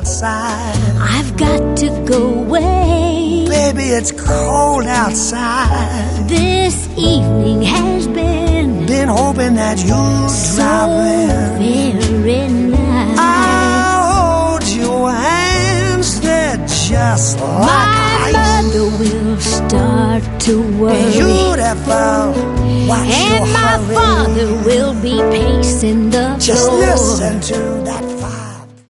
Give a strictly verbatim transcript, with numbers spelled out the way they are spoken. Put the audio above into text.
outside. I've got to go away. Baby, it's cold outside. This evening has been Been hoping that you'd so drop in. very nice. I'll hold your hands, they're just like My ice. mother will start to worry, Beautiful, watch and your my hurry. father will be pacing the Just floor. listen to that